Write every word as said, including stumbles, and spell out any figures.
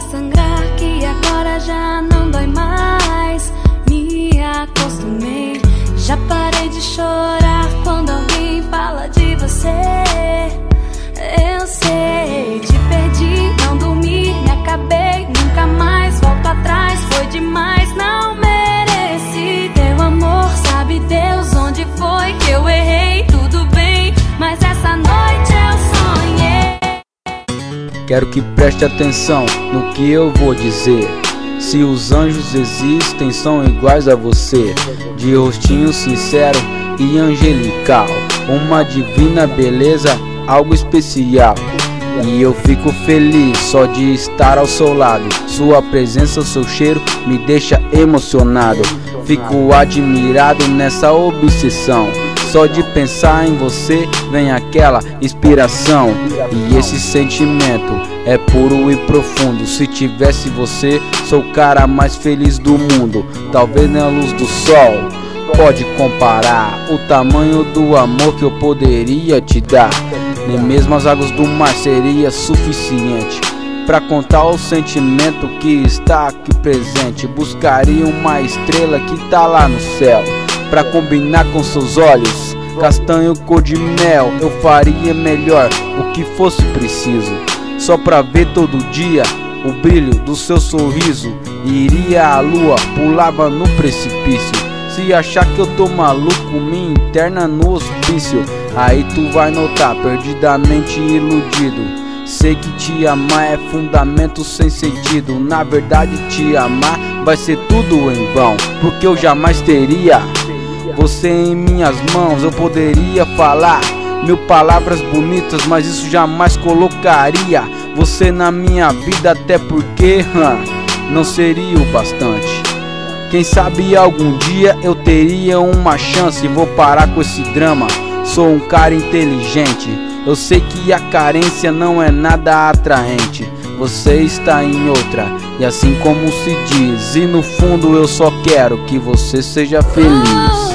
sangrar que agora já não dói mais. Me acostumei, já parei de chorar quando alguém fala de você. Eu sei, te perdi, não dormi, me acabei, nunca mais volto atrás, foi demais, não mereci teu amor. Sabe Deus onde foi que eu errei, tudo bem, mas essa noite eu sonhei. Quero que preste atenção no que eu vou dizer. Se os anjos existem, são iguais a você, de rostinho sincero e angelical, uma divina beleza, algo especial. E eu fico feliz só de estar ao seu lado. Sua presença, seu cheiro me deixa emocionado. Fico admirado nessa obsessão. Só de pensar em você vem aquela inspiração. E esse sentimento é puro e profundo. Se tivesse você, sou o cara mais feliz do mundo. Talvez na luz do sol pode comparar o tamanho do amor que eu poderia te dar. Nem mesmo as águas do mar seria suficiente pra contar o sentimento que está aqui presente. Buscaria uma estrela que tá lá no céu pra combinar com seus olhos, castanho cor de mel. Eu faria melhor o que fosse preciso, só pra ver todo dia o brilho do seu sorriso. Iria à lua, pulava no precipício. Se achar que eu tô maluco, me interna no hospício. Aí tu vai notar, perdidamente iludido. Sei que te amar é fundamento sem sentido. Na verdade te amar vai ser tudo em vão, porque eu jamais teria você em minhas mãos. Eu poderia falar mil palavras bonitas, mas isso jamais colocaria você na minha vida, até porque hum, não seria o bastante. Quem sabe algum dia eu teria uma chance. Vou parar com esse drama, sou um cara inteligente. Eu sei que a carência não é nada atraente. Você está em outra, e assim como se diz, e no fundo eu só quero que você seja feliz.